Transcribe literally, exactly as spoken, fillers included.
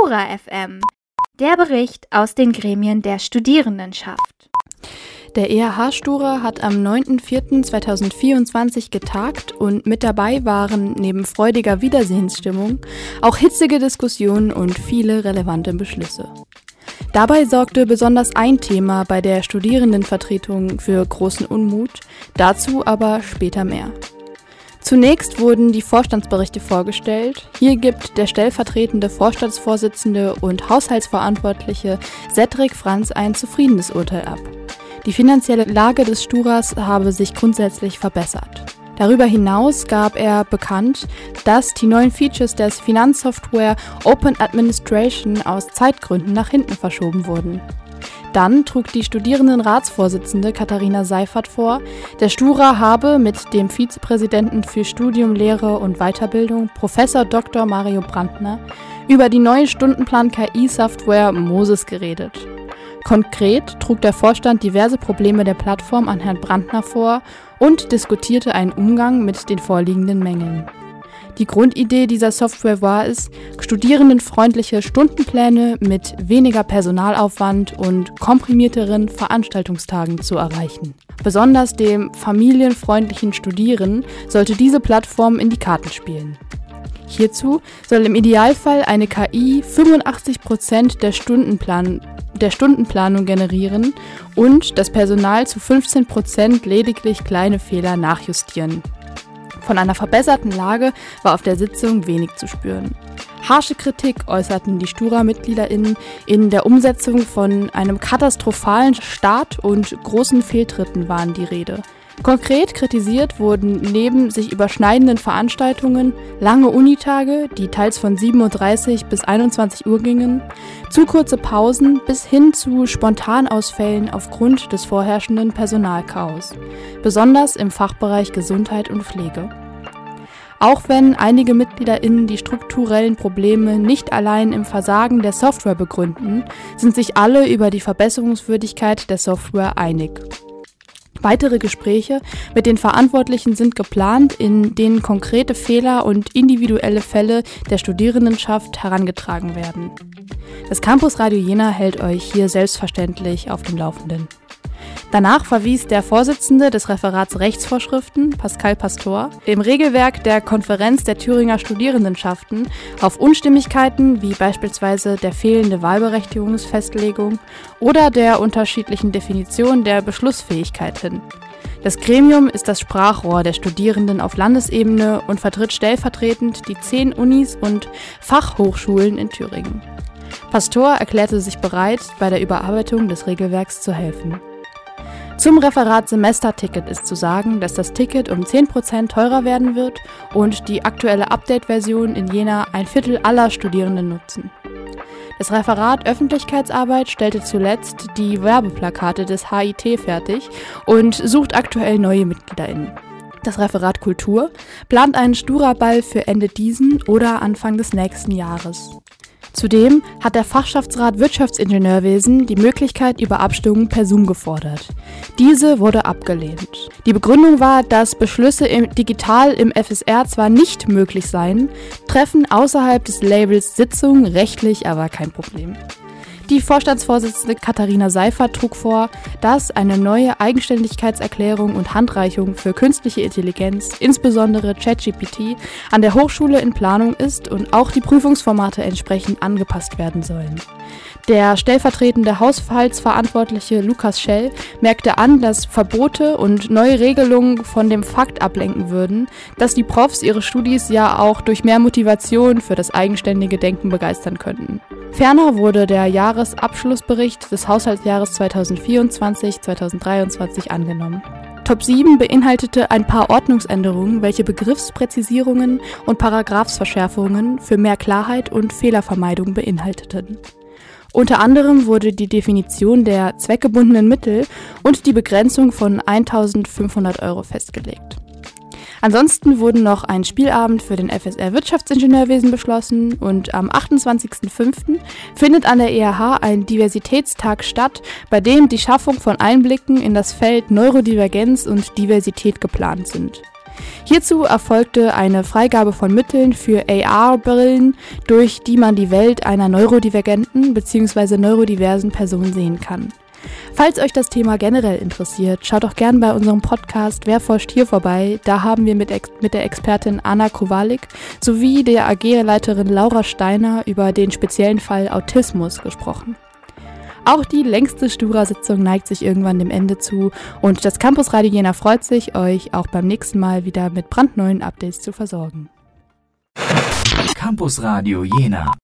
Stura F M, der Bericht aus den Gremien der Studierendenschaft. Der E H H Stura hat am neunten vierten zweitausendvierundzwanzig getagt und mit dabei waren neben freudiger Wiedersehensstimmung auch hitzige Diskussionen und viele relevante Beschlüsse. Dabei sorgte besonders ein Thema bei der Studierendenvertretung für großen Unmut, dazu aber später mehr. Zunächst wurden die Vorstandsberichte vorgestellt. Hier gibt der stellvertretende Vorstandsvorsitzende und Haushaltsverantwortliche Cedric Franz ein zufriedenes Urteil ab. Die finanzielle Lage des Sturas habe sich grundsätzlich verbessert. Darüber hinaus gab er bekannt, dass die neuen Features der Finanzsoftware Open Administration aus Zeitgründen nach hinten verschoben wurden. Dann trug die Studierendenratsvorsitzende Katharina Seifert vor, der Stura habe mit dem Vizepräsidenten für Studium, Lehre und Weiterbildung, Professor Doktor Mario Brandner, über die neue Stundenplan-K I-Software Moses geredet. Konkret trug der Vorstand diverse Probleme der Plattform an Herrn Brandner vor und diskutierte einen Umgang mit den vorliegenden Mängeln. Die Grundidee dieser Software war es, studierendenfreundliche Stundenpläne mit weniger Personalaufwand und komprimierteren Veranstaltungstagen zu erreichen. Besonders dem familienfreundlichen Studieren sollte diese Plattform in die Karten spielen. Hierzu soll im Idealfall eine K I fünfundachtzig Prozent der Stundenplan der Stundenplanung generieren und das Personal zu fünfzehn Prozent lediglich kleine Fehler nachjustieren. Von einer verbesserten Lage war auf der Sitzung wenig zu spüren. Harsche Kritik äußerten die Stura-MitgliederInnen in der Umsetzung von einem katastrophalen Start und großen Fehltritten waren die Rede. Konkret kritisiert wurden neben sich überschneidenden Veranstaltungen lange Unitage, die teils von sieben Uhr dreißig bis einundzwanzig Uhr gingen, zu kurze Pausen bis hin zu Spontanausfällen aufgrund des vorherrschenden Personalchaos, besonders im Fachbereich Gesundheit und Pflege. Auch wenn einige MitgliederInnen die strukturellen Probleme nicht allein im Versagen der Software begründen, sind sich alle über die Verbesserungswürdigkeit der Software einig. Weitere Gespräche mit den Verantwortlichen sind geplant, in denen konkrete Fehler und individuelle Fälle der Studierendenschaft herangetragen werden. Das Campus Radio Jena hält euch hier selbstverständlich auf dem Laufenden. Danach verwies der Vorsitzende des Referats Rechtsvorschriften, Pascal Pastor, im Regelwerk der Konferenz der Thüringer Studierendenschaften auf Unstimmigkeiten wie beispielsweise der fehlende Wahlberechtigungsfestlegung oder der unterschiedlichen Definition der Beschlussfähigkeit hin. Das Gremium ist das Sprachrohr der Studierenden auf Landesebene und vertritt stellvertretend die zehn Unis und Fachhochschulen in Thüringen. Pastor erklärte sich bereit, bei der Überarbeitung des Regelwerks zu helfen. Zum Referat Semesterticket ist zu sagen, dass das Ticket um zehn Prozent teurer werden wird und die aktuelle Update-Version in Jena ein Viertel aller Studierenden nutzen. Das Referat Öffentlichkeitsarbeit stellte zuletzt die Werbeplakate des H I T fertig und sucht aktuell neue MitgliederInnen. Das Referat Kultur plant einen Stura-Ball für Ende diesen oder Anfang des nächsten Jahres. Zudem hat der Fachschaftsrat Wirtschaftsingenieurwesen die Möglichkeit über Abstimmungen per Zoom gefordert. Diese wurde abgelehnt. Die Begründung war, dass Beschlüsse im, digital im F S R zwar nicht möglich seien, Treffen außerhalb des Labels Sitzung rechtlich aber kein Problem. Die Vorstandsvorsitzende Katharina Seifert trug vor, dass eine neue Eigenständigkeitserklärung und Handreichung für künstliche Intelligenz, insbesondere ChatGPT, an der Hochschule in Planung ist und auch die Prüfungsformate entsprechend angepasst werden sollen. Der stellvertretende Haushaltsverantwortliche Lukas Schell merkte an, dass Verbote und neue Regelungen von dem Fakt ablenken würden, dass die Profs ihre Studis ja auch durch mehr Motivation für das eigenständige Denken begeistern könnten. Ferner wurde der Jahresabschlussbericht des Haushaltsjahres zweitausendvierundzwanzig zweitausenddreiundzwanzig angenommen. Top sieben beinhaltete ein paar Ordnungsänderungen, welche Begriffspräzisierungen und Paragraphsverschärfungen für mehr Klarheit und Fehlervermeidung beinhalteten. Unter anderem wurde die Definition der zweckgebundenen Mittel und die Begrenzung von eintausendfünfhundert Euro festgelegt. Ansonsten wurden noch ein Spielabend für den F S R Wirtschaftsingenieurwesen beschlossen und am achtundzwanzigsten fünften findet an der E H H ein Diversitätstag statt, bei dem die Schaffung von Einblicken in das Feld Neurodivergenz und Diversität geplant sind. Hierzu erfolgte eine Freigabe von Mitteln für A R-Brillen, durch die man die Welt einer neurodivergenten bzw. neurodiversen Person sehen kann. Falls euch das Thema generell interessiert, schaut doch gern bei unserem Podcast Wer forscht hier vorbei. Da haben wir mit, Ex- mit der Expertin Anna Kowalik sowie der A G-Leiterin Laura Steiner über den speziellen Fall Autismus gesprochen. Auch die längste Stura-Sitzung neigt sich irgendwann dem Ende zu und das Campusradio Jena freut sich, euch auch beim nächsten Mal wieder mit brandneuen Updates zu versorgen. Campusradio Jena.